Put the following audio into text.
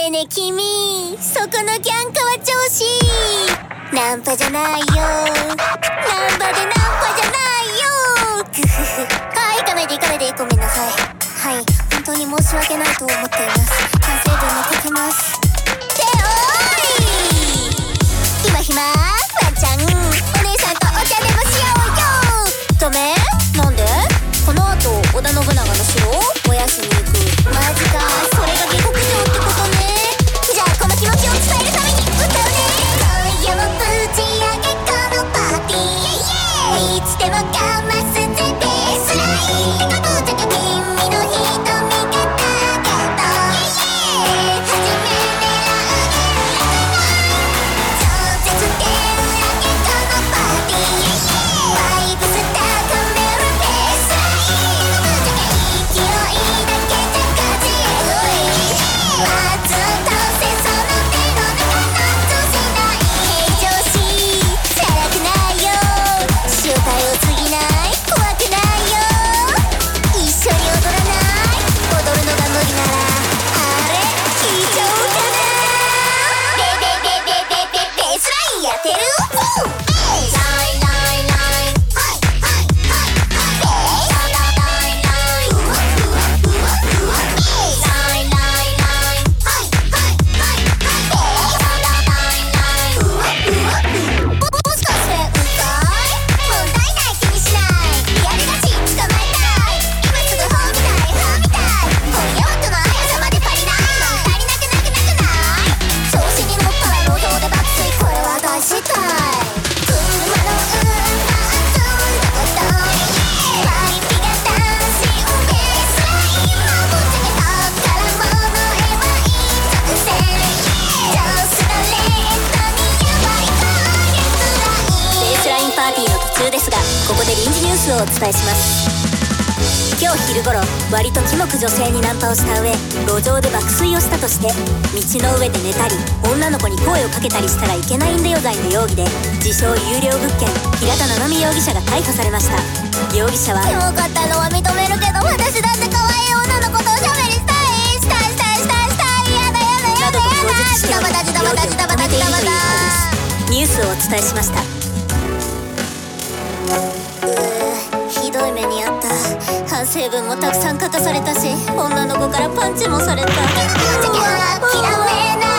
ねえ君、そこのギャンカは調子ナンパじゃないよ、ナンパでナンパじゃないよ。グフフ。はい、行かないでごめんなさい。はい、本当に申し訳ないと思っています。反省文も書きます。っておい、今暇？ワンちゃん、お姉さんとお茶でもしようよ。ダメ？なんで？この後織田信長の城を燃やしに行く。マジか、それが下克上ってことね。じゃあこの気持ちを伝えるために歌うね。今夜もぶち上げこのパーティー、いつでもかますぜベースライン。ぶっちゃけ君の瞳がたけど初め狙う超絶手上げこのパーティー、バイブス高めるベースライン。ぶっちゃけ勢いだけじゃ勝ち得ないまず倒せその手の中の通信ない平常心チャラくないよ、正体を過ぎない怖くないよ。一緒に踊らない？踊るのが無理ならあれ聞いちゃおうかな。ベースラインやってる？ベースラインラインライン、はいはいはいはい、ベースラインラインライン、うわうわうわうわ、ベースラインラインライン、はいはいはいはい、ベースラインラインライン、うわうわうわ。もしかしてうざい？問題ない気にしない、リアルガチ捕まえたい。今すぐ本みたい本みたい、今夜はこの速さまで足りない。足りなくない調子に乗ったら路上で爆睡、これは大失態。車の運搬熱いとことワイピが男子をベースラインもぶっちゃけたから物へは一直線、上手なレートに弱いベースラインパーティーの途中ですが、ここで臨時ニュースをお伝えします。今日昼頃、割とキモく女性にナンパをした上、路上で爆睡をしたとして、道の上で寝たり女の子に声をかけたりしたらいけないんだよ罪の容疑で、自称有料物件平田七海容疑者が逮捕されました。容疑者はキモかったのは認めるけど、私だって可愛い女の子とおしゃべりしたいやだやだやだやだ、などと供述しており、容疑を認めているということです。ニュースをお伝えしました。ひどい目にあった。反省文もたくさん書かされたし、女の子からパンチもされた。うわ、諦めない